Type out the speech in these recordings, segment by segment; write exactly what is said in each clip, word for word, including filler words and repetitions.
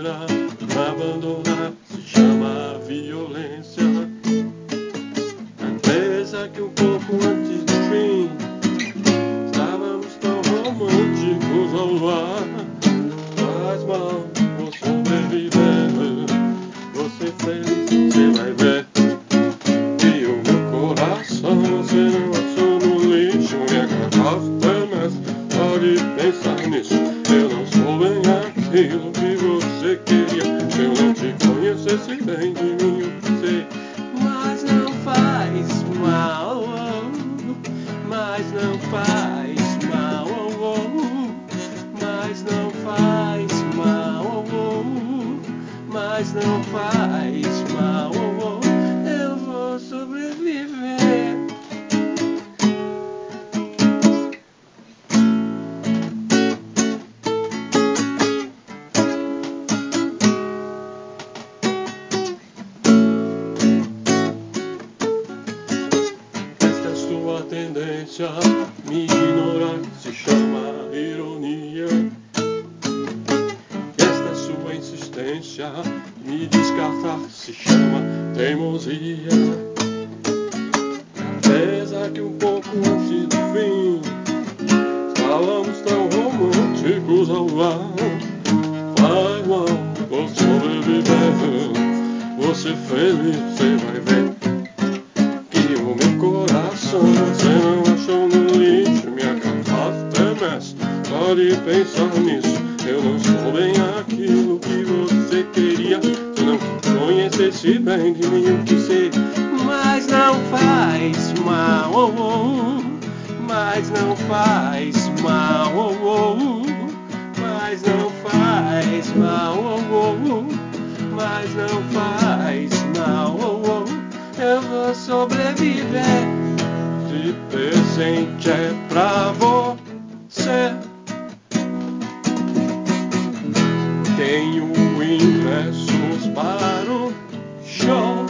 maneira de abandonar se chama violência. Apesar que um pouco antes do fim estávamos tão românticos ao luar. Faz mal, vou sobreviver. Você feliz, você vai ver. E o meu coração você não achou no lixo. Minha garrafa, mas pode pensar nisso. Eu não sou bem aquilo que você queria. Se eu não te conhecesse bem de mim, eu sei. Mas não faz mal, mas não faz mal, mas não faz mal, mas não faz mal, eu vou sobreviver. Esta sua tendência me ignorar se chama ironia. Esta sua insistência me descartar se chama teimosia. Apesar que um pouco antes do fim estávamos tão românticos ao ar. Faz mal, vou sobreviver. Você feliz, você vai ver. Que o meu coração você não achou no lixo. Minha garrafa tremece, pode pensar nisso. Eu não sou bem aquilo que você queria. Se eu não te conhecesse bem de mim, eu quis ser. Mas não faz mal, oh, oh. Mas não faz mal, oh, oh. Mas não faz mal, oh, oh. Mas não faz mal, oh, oh. Eu vou sobreviver. De presente é pra você. Tenho ingressos para o show.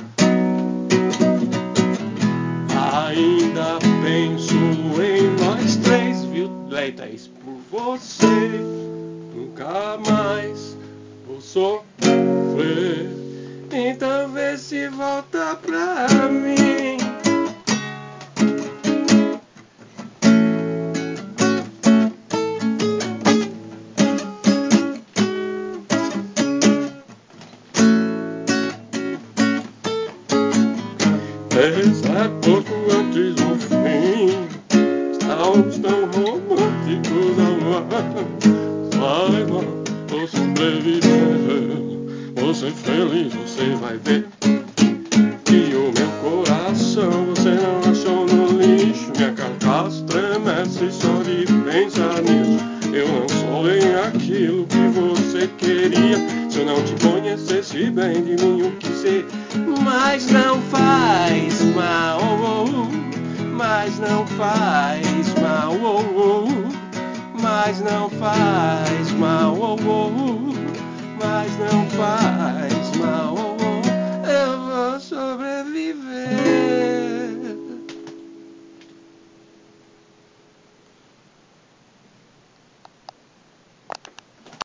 Ainda penso em nós três, violetas por você. Nunca mais vou sofrer. Então vê se volta pra mim. Pensa pouco antes do fim. Estávamos tão românticos ao ar. Vai mal, vou sobreviver. Você feliz, você vai ver. E o meu coração você não achou no lixo. Minha carcaça tremece só de pensar nisso. Eu não sou bem aquilo que você queria. Se eu não te conhecesse bem de mim, o que sei. Mas não faz mal, oh, oh. Mas não faz mal, oh, oh. Mas não faz